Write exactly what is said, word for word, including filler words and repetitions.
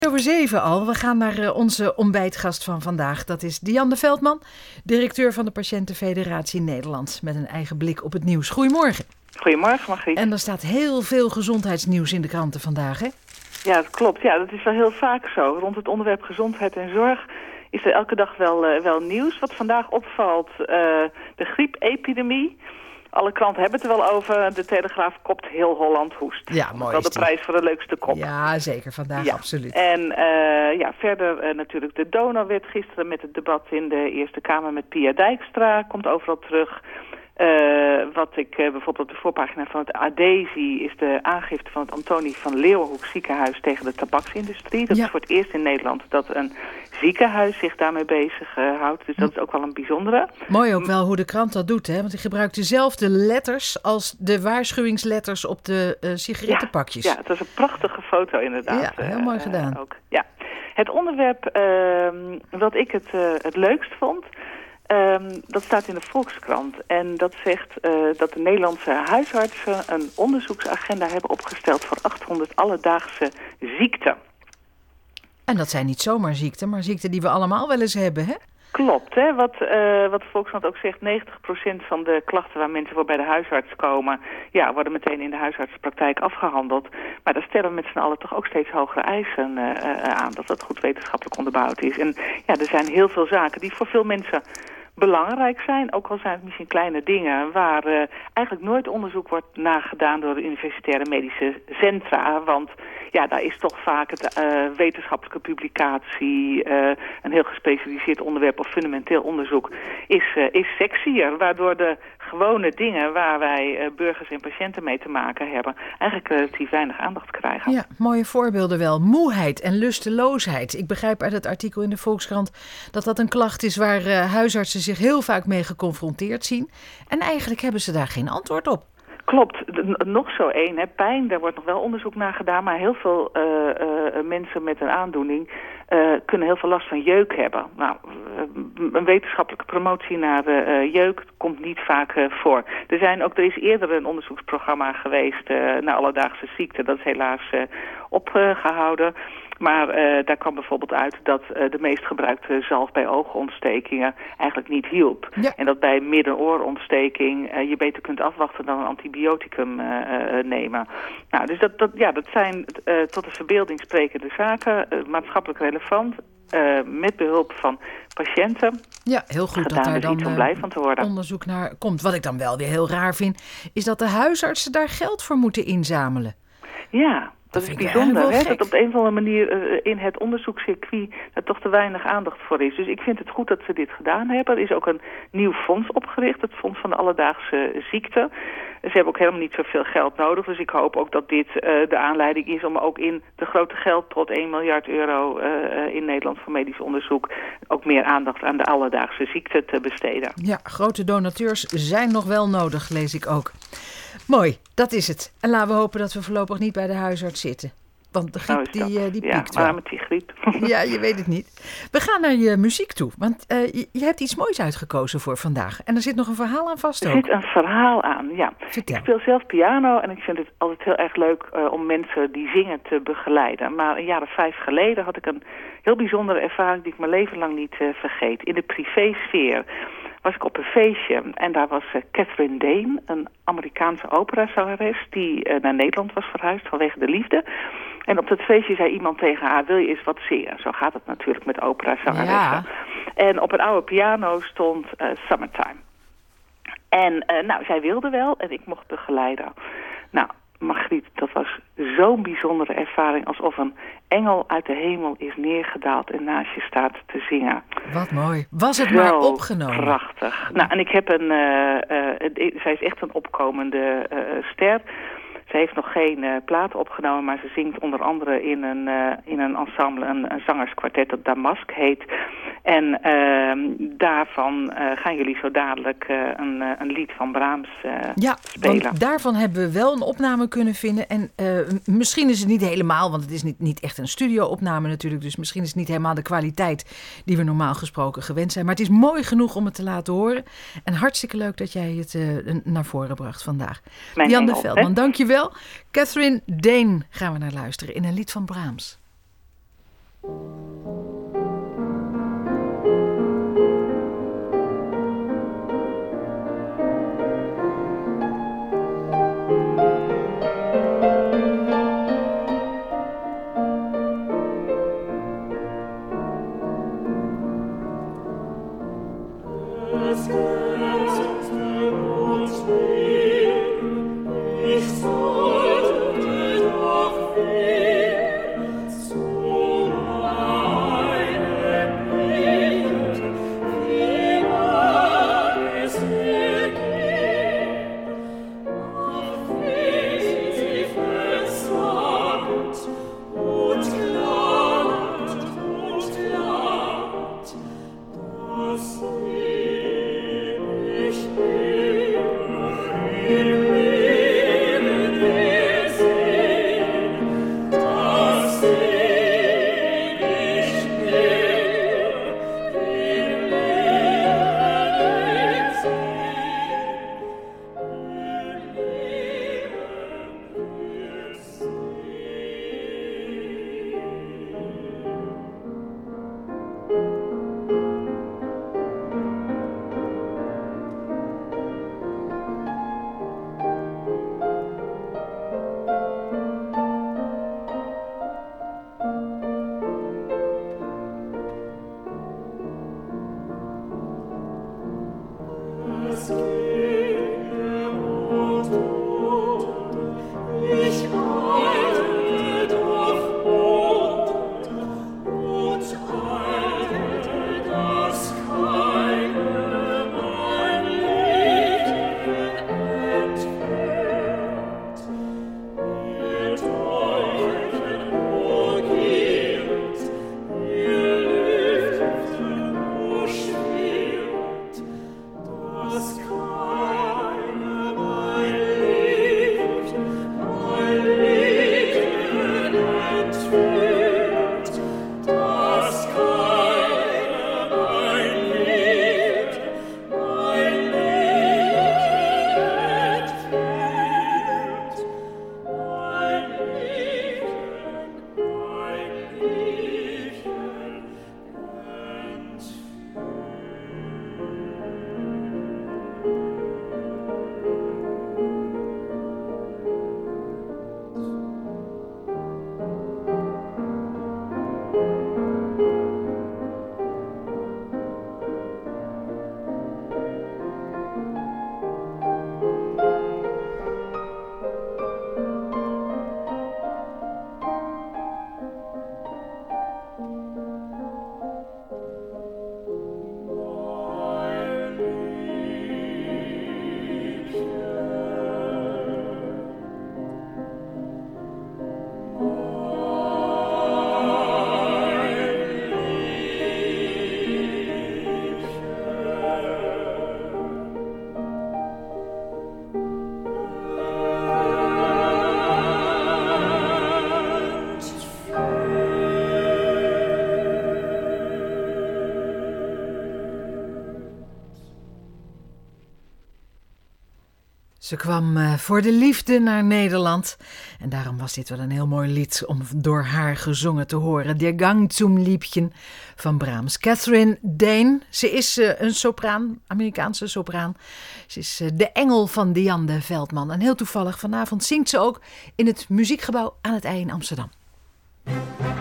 Over zeven al. We gaan naar uh, onze ontbijtgast van vandaag. Dat is Dianne Veldman, directeur van de Patiëntenfederatie Nederland. Met een eigen blik op het nieuws. Goedemorgen. Goedemorgen, Margriet. En er staat heel veel gezondheidsnieuws in de kranten vandaag, hè? Ja, dat klopt. Ja, dat is wel heel vaak zo. Rond het onderwerp gezondheid en zorg is er elke dag wel, uh, wel nieuws. Wat vandaag opvalt, uh, de griepepidemie. Alle kranten hebben het er wel over. De Telegraaf kopt heel Holland hoest. Ja, mooi. Wel de prijs voor de leukste kop. Ja, zeker. Vandaag ja. absoluut. En uh, ja, verder uh, natuurlijk de donorwet gisteren met het debat in de Eerste Kamer met Pia Dijkstra. Komt overal terug. Uh, wat ik uh, bijvoorbeeld op de voorpagina van het A D zie, is de aangifte van het Antonie van Leeuwenhoek ziekenhuis tegen de tabaksindustrie. Dat ja. is voor het eerst in Nederland dat een ziekenhuis zich daarmee bezig uh, houdt. Dus dat is ook wel een bijzondere. Mooi ook wel hoe de krant dat doet, hè? Want hij gebruikt dezelfde letters als de waarschuwingsletters op de uh, sigarettenpakjes. Ja, ja, het was een prachtige foto inderdaad. Ja, heel mooi uh, gedaan. Ook. Ja. Het onderwerp uh, wat ik het, uh, het leukst vond, Um, dat staat in de Volkskrant. En dat zegt uh, dat de Nederlandse huisartsen een onderzoeksagenda hebben opgesteld voor achthonderd alledaagse ziekten. En dat zijn niet zomaar ziekten, maar ziekten die we allemaal wel eens hebben, hè? Klopt, hè? Wat, uh, wat de Volkskrant ook zegt, negentig procent van de klachten waar mensen voor bij de huisarts komen, ja, worden meteen in de huisartsenpraktijk afgehandeld. Maar daar stellen we met z'n allen toch ook steeds hogere eisen uh, uh, aan, dat dat goed wetenschappelijk onderbouwd is. En ja, er zijn heel veel zaken die voor veel mensen belangrijk zijn, ook al zijn het misschien kleine dingen, waar uh, eigenlijk nooit onderzoek wordt nagedaan door de universitaire medische centra, want ja, daar is toch vaak het uh, wetenschappelijke publicatie, uh, een heel gespecialiseerd onderwerp of fundamenteel onderzoek, is, uh, is sexier, waardoor de gewone dingen waar wij uh, burgers en patiënten mee te maken hebben, eigenlijk relatief weinig aandacht krijgen. Ja, mooie voorbeelden wel. Moeheid en lusteloosheid. Ik begrijp uit het artikel in de Volkskrant dat dat een klacht is waar uh, huisartsen zich heel vaak mee geconfronteerd zien. En eigenlijk hebben ze daar geen antwoord op. Klopt. Nog zo één, hè. Pijn, daar wordt nog wel onderzoek naar gedaan, maar heel veel uh, uh, mensen met een aandoening uh, kunnen heel veel last van jeuk hebben. Nou, een wetenschappelijke promotie naar uh, jeuk komt niet vaak uh, voor. Er, zijn ook, er is eerder een onderzoeksprogramma geweest uh, naar alledaagse ziekten. Dat is helaas uh, opgehouden. Maar uh, daar kwam bijvoorbeeld uit dat uh, de meest gebruikte zalf bij oogontstekingen eigenlijk niet hielp. Ja. En dat bij middenoorontsteking uh, je beter kunt afwachten dan een antibioticum uh, uh, nemen. Nou, dus dat, dat, ja, dat zijn uh, tot de verbeelding sprekende zaken, uh, maatschappelijk relevant, uh, met behulp van patiënten. Ja, heel goed gedaan, dat daar dus dan blij van te worden. onderzoek naar komt. Wat ik dan wel weer heel raar vind, is dat de huisartsen daar geld voor moeten inzamelen. Ja. Dat, dat is bijzonder, hè? Dat op een of andere manier uh, in het onderzoekscircuit er toch te weinig aandacht voor is. Dus ik vind het goed dat ze dit gedaan hebben. Er is ook een nieuw fonds opgericht, het Fonds van de Alledaagse Ziekten. Ze hebben ook helemaal niet zoveel geld nodig. Dus ik hoop ook dat dit uh, de aanleiding is om ook in de grote geldpot één miljard euro uh, in Nederland voor medisch onderzoek ook meer aandacht aan de alledaagse ziekten te besteden. Ja, grote donateurs zijn nog wel nodig, lees ik ook. Mooi, dat is het. En laten we hopen dat we voorlopig niet bij de huisarts zitten. Want de griep die, uh, die piekt wel. Ja, maar met die griep. Ja, je weet het niet. We gaan naar je muziek toe. Want uh, je, je hebt iets moois uitgekozen voor vandaag. En er zit nog een verhaal aan vast ook. Er zit een verhaal aan, ja. Vertel. Ik speel zelf piano en ik vind het altijd heel erg leuk uh, om mensen die zingen te begeleiden. Maar een jaar of vijf geleden had ik een heel bijzondere ervaring die ik mijn leven lang niet uh, vergeet. In de privésfeer was ik op een feestje en daar was uh, Catherine Dane, een Amerikaanse operazangeres die uh, naar Nederland was verhuisd vanwege de liefde. En op dat feestje zei iemand tegen haar, wil je eens wat zingen? Zo gaat het natuurlijk met operazangeressen. Ja. En op een oude piano stond uh, Summertime. En uh, nou, zij wilde wel en ik mocht begeleiden. Nou, Margriet, dat was zo'n bijzondere ervaring, alsof een engel uit de hemel is neergedaald en naast je staat te zingen. Wat mooi. Was het Zo maar opgenomen? Prachtig. Nou, en ik heb een, uh, uh, zij is echt een opkomende uh, ster. Ze heeft nog geen uh, plaat opgenomen, maar ze zingt onder andere in een, uh, in een ensemble, een, een zangerskwartet dat Damask heet. En uh, daarvan uh, gaan jullie zo dadelijk uh, een, uh, een lied van Brahms uh, ja, spelen. Ja, want daarvan hebben we wel een opname kunnen vinden. En uh, misschien is het niet helemaal, want het is niet, niet echt een studio-opname natuurlijk. Dus misschien is het niet helemaal de kwaliteit die we normaal gesproken gewend zijn. Maar het is mooi genoeg om het te laten horen. En hartstikke leuk dat jij het uh, naar voren bracht vandaag. Dianne Veldman, dank je wel. Catherine Dane gaan we naar luisteren in een lied van Brahms. Ze kwam uh, voor de liefde naar Nederland. En daarom was dit wel een heel mooi lied om door haar gezongen te horen. Der Gang zum Liebchen van Brahms. Catherine Dane. Ze is uh, een sopraan, Amerikaanse sopraan. Ze is uh, de engel van Diane Veldman. En heel toevallig, vanavond zingt ze ook in het Muziekgebouw aan het IJ in Amsterdam.